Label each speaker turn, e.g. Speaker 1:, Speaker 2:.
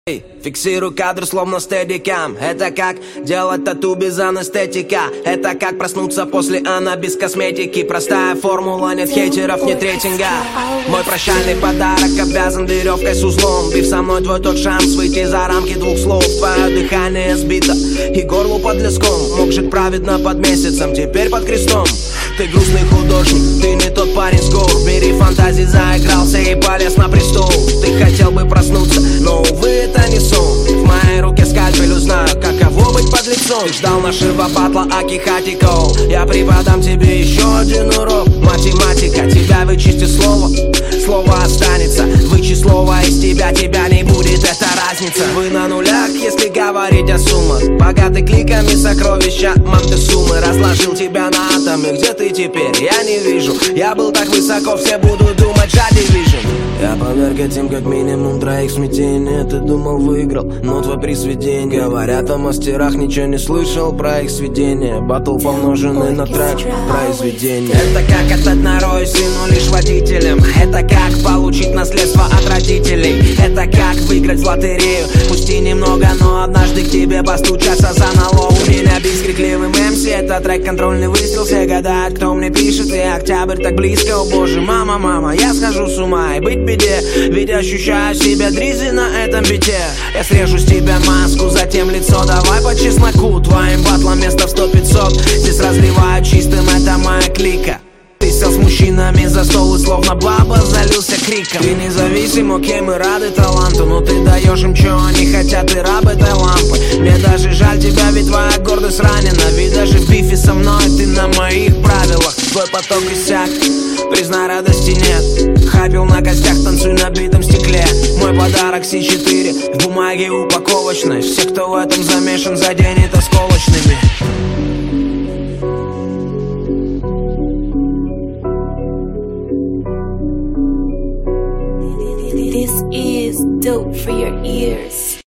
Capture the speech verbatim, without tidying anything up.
Speaker 1: Фиксирую кадр словно стедикам. Это как делать тату без анестетика. Это как проснуться после ана без косметики. Простая формула, нет хейтеров, нет рейтинга. Мой прощальный подарок обвязан веревкой с узлом. Ты со мной, твой тот шанс выйти за рамки двух слов. Твое дыхание сбито и горло под леском. Мог жить праведно под месяцем, теперь под крестом. Ты грустный художник, ты не тот парень с гор. Мире фантазии заигрался и полез на престол. Ты хотел бы проснуться, но увы, это не сон. В моей руке скальпель, узнаю, каково быть под лицом. Ты ждал нашего батла Аки Хатико. Я преподам тебе еще один урок. Математика, тебя вычистит слово. Слово останется, вычти слово из тебя. Тебя не будет, это разница. Вы на нулях, если говорить о суммах. Богатый кликами сокровища Монтесумы. Разложил тебя на атомы, где ты теперь? Я не вижу. Я был так высоко, все будут думать Джа Division. Я поверг этим как минимум троих смятений. Ты думал, выиграл, но твой приз видение. Говорят о мастерах, ничего не слышал про их сведения. Батл помноженный на трек произведения. Это как отдать на рой сыну лишь водителем. Это как получить наследство от родителей. Это как выиграть в лотерею. Пусти немного, но однажды к тебе постучатся за налог. У меня бит с крикливым эм си. Это трек контрольный выстрел. Все гадают, кто мне пишет. И октябрь так близко, о боже, мама, мама. Я схожу с ума и быть беде. Ведь ощущаю себя дриззи на этом бите. Я срежу с тебя маску, затем лицо. Давай по чесноку, твоим батлом место в сто пятьсот. Здесь разливаю чистым, это моя клика. Ты сел с мужчинами за стол и словно баба залился криком. Ты независим, окей, мы рады таланту, но ты даешь им, что они хотят, и раб этой лампы. Мне даже жаль тебя, ведь твоя гордость ранена. Ведь даже в бифе со мной ты на моих правилах. Твой поток иссяк, признай, радости нет. Хапил на костях, танцуй на битом стекле. Мой подарок Си четыре в бумаге упаковочной. Все, кто в этом замешан, заденет осколочными.
Speaker 2: This is dope for your ears.